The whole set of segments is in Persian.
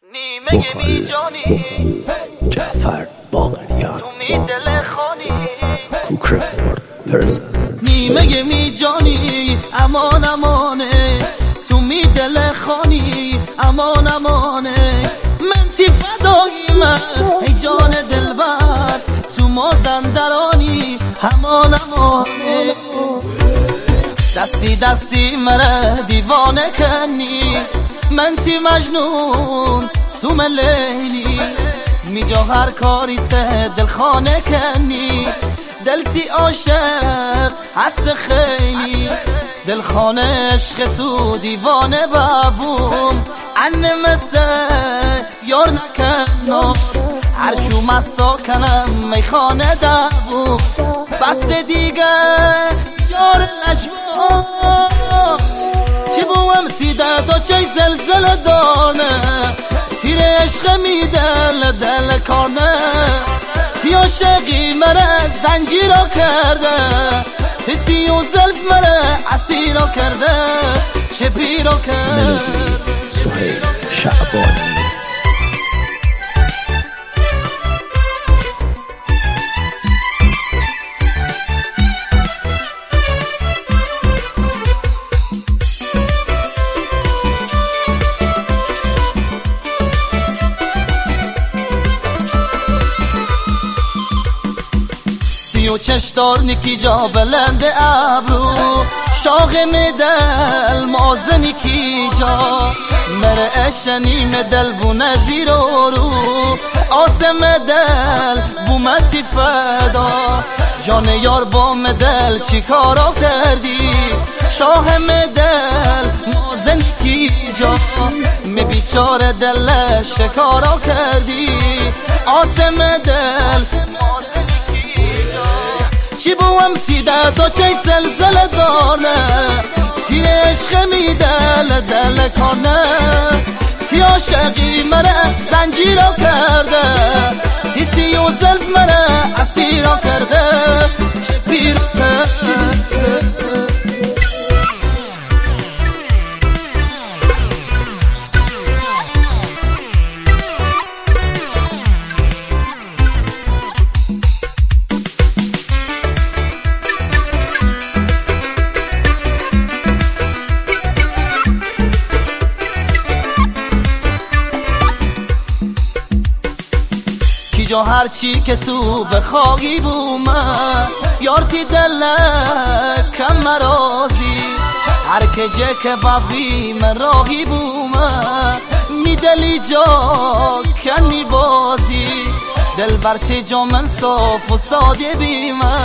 وکال جعفر باقریان کوک رکورد پرزن. نیمه می جانی امان امانه، تو می دل خانی امان امانه. من تی فدایی من ای جان دلبر، تو مازندرانی امان امانه. دستی دستی مرا دیوانه کنی، من تی مجنون تو لیلی. می جا هر کاری ته دل خانه کنی، دل تی عاشق حس خیلی. دل خانه عشق تو دیوانه بابوم، انه مثل یار نکن ناس، هرشو مسا کنم میخانه دوم. بس دیگه یار لجبا چی بوم سیده تا چی زلزله دانه، تیر عشق می دل کارنه. تی عاشقی مره زنجیرا کرده، تی و زلف مره اسیرا کرده، چه پیرا کرده. سهیل شعبانی. و چشدار نکی جا بلند ابرو، شاق مدل مازن کی جا. مره اشنی مدل بونه زیرو رو، آسم دل بومتی فدا. جان یار با مدل چی کارا کردی، شاه مدل مازن کی جا. می بیچاره دل شکارا کردی، آسم دل چی بوم سیده تا چی زلزله دانه، تیر عشق می دل کانه. تی عاشقی مره زنجیرا کرده، تی سی و زلف مره اسیرا کرده، چه پیرا کرده. جا هر چی که تو بخواهی بومه، یار تی دلک کم مرازی. هر که جه که بابی من راهی بومه، می دلی جا کنی بازی. دل بر تی جا من صاف و ساده بیمه،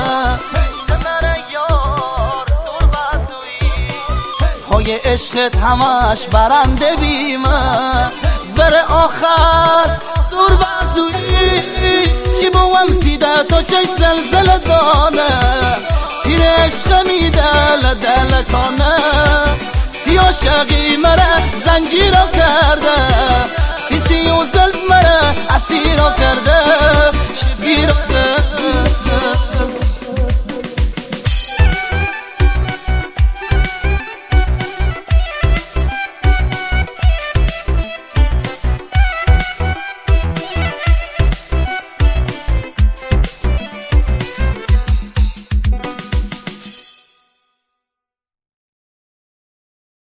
های عشقت همش برنده بیمه. بر آخر سور بازویی چی بوم سیده تا چی زلزله دانه، تیر عشق می دل کانه. تی عاشقی مره زنجیرا کرده، تی سی و زلف مره اسیرا کرده، چه پیرا